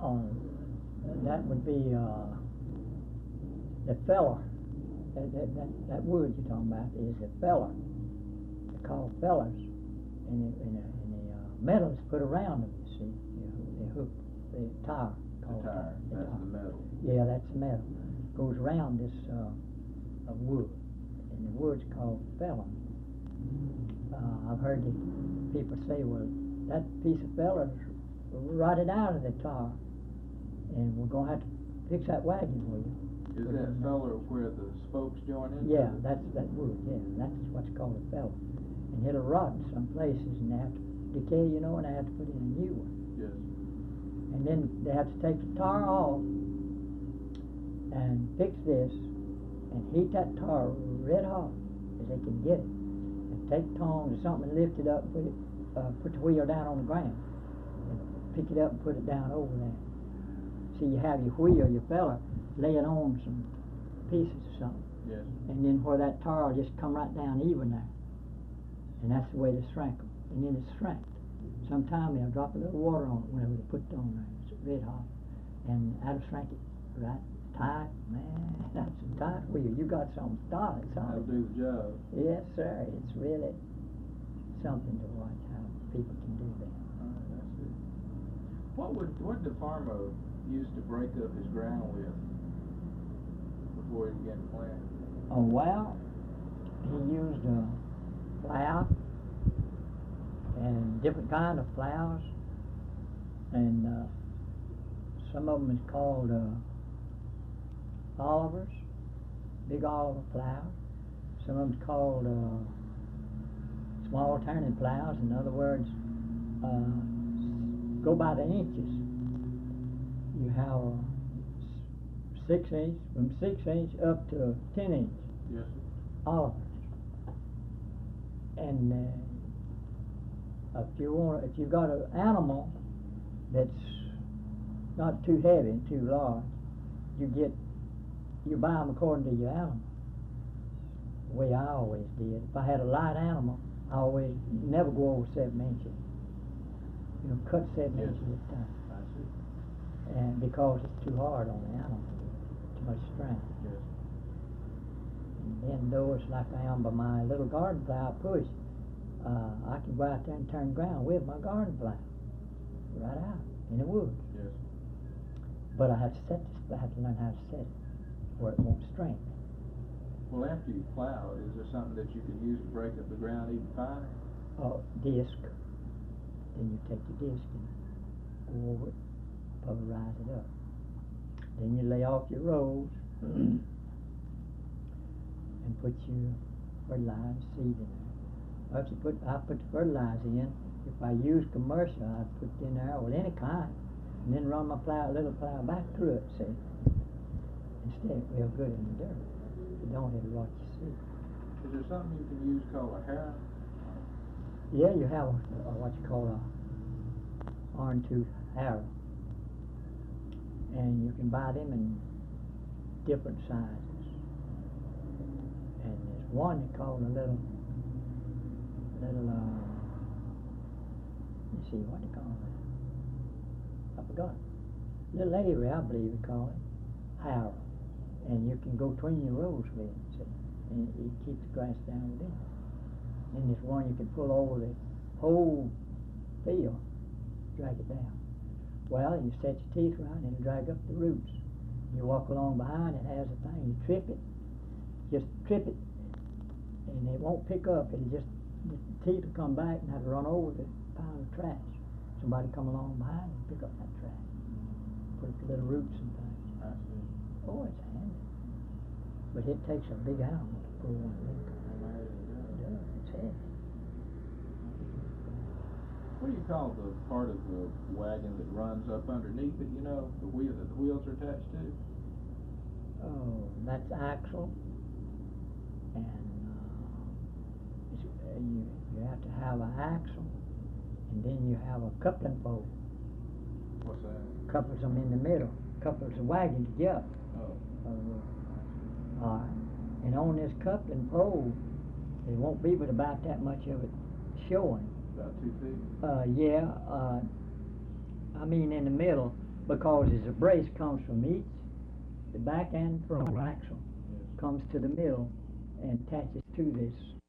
on, that would be the feller. That wood you're talking about is a feller. They're called fellers, and the metal is put around them. You see, they hook the tire. The tire. That's the metal. Yeah, that's the metal. Goes around this wood, and the wood's called feller. I've heard people say, well, that piece of feller rotted out of the tire, and we're gonna have to fix that wagon for you. Is that feller where the spokes join into? Yeah, that's that wood. Yeah, that's what's called a feller, and it'll rot in some places, and they have to decay, and they have to put in a new one. Yes. And then they have to take the tar off and fix this and heat that tar red hot as they can get it, and take tongs or something and lift it up and put the wheel down on the ground and pick it up and put it down over there. So you have your wheel, your feller, lay it on some pieces or something. Yes. And then where that tar will just come right down even there. And that's the way to shrink them. And then it's shrinked. Sometimes they'll drop a little water on it whenever they put it on there. It's red hot. And that'll shrink it right tight. Man, that's a tight wheel. You got something solid. That'll do the job. Yes, sir. It's really something to watch how people can do that. All right, that's it. What did the farmer use to break up his ground with before he began to plant? Oh, well, he used a plow and different kind of plows, and some of them is called Olivers, big Oliver plows. Some of them is called small turning plows. In other words, go by the inches. You have 6 inch, from 6 inch up to 10 inch. Yes, sir. Olivers. And if you've got an animal that's not too heavy and too large, you buy them according to your animal. The way I always did. If I had a light animal, I always never go over 7 inches. Cut 7 Yes. inches at a time. I see. And because it's too hard on the animal, too much strength. Yes. And then though it's like I am by my little garden plow push, I can go out there and turn ground with my garden plow, right out in the woods. Yes. But I have to set this. I have to learn how to set it where it won't strain. Well, after you plow, is there something that you can use to break up the ground even finer? Disc. Then you take your disc and go over it, pulverize it up. Then you lay off your rows and put your fertilizer seed in there. I put the fertilizer in. If I use commercial, I'd put it in there, well, any kind, and then run my little plow back through it, see, and stay real good in the dirt. If you don't, it'll rot your seed. Is there something you can use called a harrow? Yeah, you have what you call a iron-tooth harrow, and you can buy them in different sizes. And there's one they call a little you see what they call it. I forgot. Little Avery, I believe they call it, harrow. And you can go between your rows with it, see, and it keeps the grass down with it. Then there's one you can pull over the whole field, drag it down. Well, you set your teeth right and it'll drag up the roots. You walk along behind, it has a thing, you trip it, just trip it, and it won't pick up, it'll just, the teeth will come back and have to run over the pile of trash. Somebody come along behind and pick up that trash, put the little roots and things. I see. Oh, it's handy. But it takes a big animal to pull one of them. It does, it's heavy. What do you call the part of the wagon that runs up underneath it, the wheel that the wheels are attached to? Oh, that's axle, and you have to have an axle, and then you have a coupling pole. What's that? Couples them in the middle, couples the wagon together. Oh. All right, and on this coupling pole, there won't be but about that much of it showing. About 2 feet? Yeah, I mean in the middle, because as the brace comes from each, the back and front axle comes to the middle and attaches to this